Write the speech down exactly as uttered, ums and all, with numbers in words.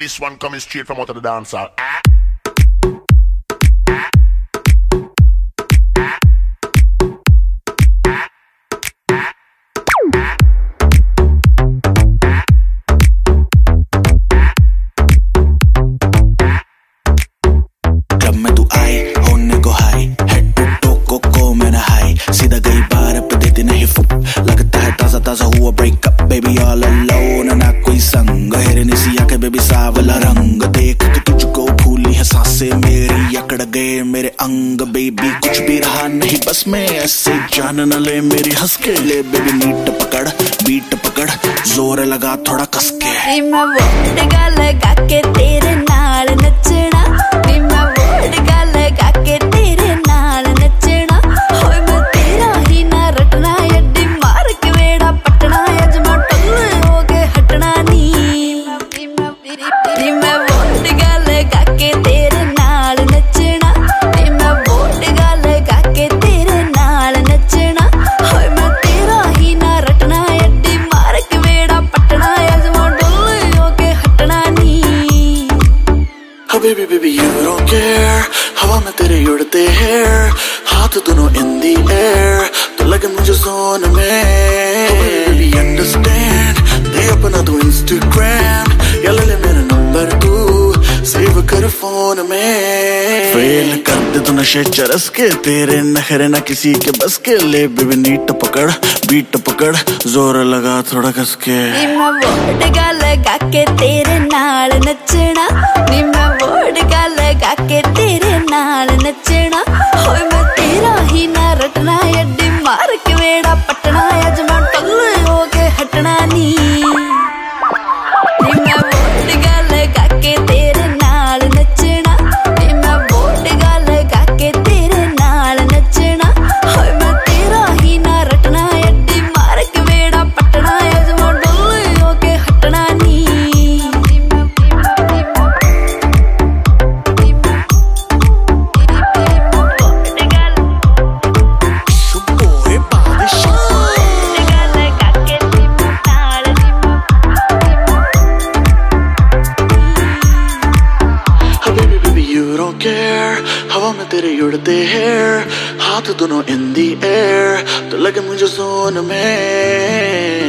This one coming straight from out of the dancehall. Ah. Club में तू आई होने को हाई हेड टू टो को को मैंने हाई सीधा गई बार पे देती नहीं फुक लगता है ताजा ताजा हुआ ब्रेकअप बेबी ऑल अलोन ना कोई संग हिरनी सी आंखें बेबी सावला रंग देख के तुझको फूली है सांसें मेरी अकड़ गए मेरे अंग बेबी कुछ भी रहा नहीं बस मैं ऐसे जान न ले मेरी हंस के ले बेबी नीट पकड़ बीट पकड़ जोर लगा थोड़ा कस के मैं वोडका लगा के तेरे नाल नचना मैं वोडका लगा के तेरे नाल नचना होए मैं तेरा ही ना रटना अड्डी मार के वेड़ा पटना अजमा टल्ले हो के हटना नी मैं वोडका लगा के तेरे नाल नचना मैं वोडका लगा के तेरे नाल नचना होए मैं तेरा ही ना रटना अड्डी मार के वेड़ा पटना अजमा टल्ले हो के हटना नी Oh baby baby you don't care हवा में तेरे उड़ते हैं हाथ दोनों in the air तो लगे मुझे जोन में Oh baby baby understand दे अपना तू Instagram या ले ले मेरा नंबर तू सेव कर फोन में फेल कर दे तू नशे चरस के तेरे नखरे ना किसी के बस के ले बेबी नीट पकड़ बीट पकड़ जोर लगा थोड़ा कस के मैं वोडका लगा के तेरे नाल नचना मैं वोडका लगा के तेरे नाल नचना होए मैं तेरा ही ना रटना अड्डी मार के वेड़ा पटना अजमा टल्ले हो के हटना नी मैं वोडका लगा के तेरे नाल नचना मैं वोडका लगा के तेरे नाल नचना होए मैं तेरा ही ना रटना अड्डी मार के वेड़ा पटना अजमा टल्ले हो के हटना नी हवा में तेरे उड़ते हैं हाथ दोनों in the air तो लगे मुझे जोन में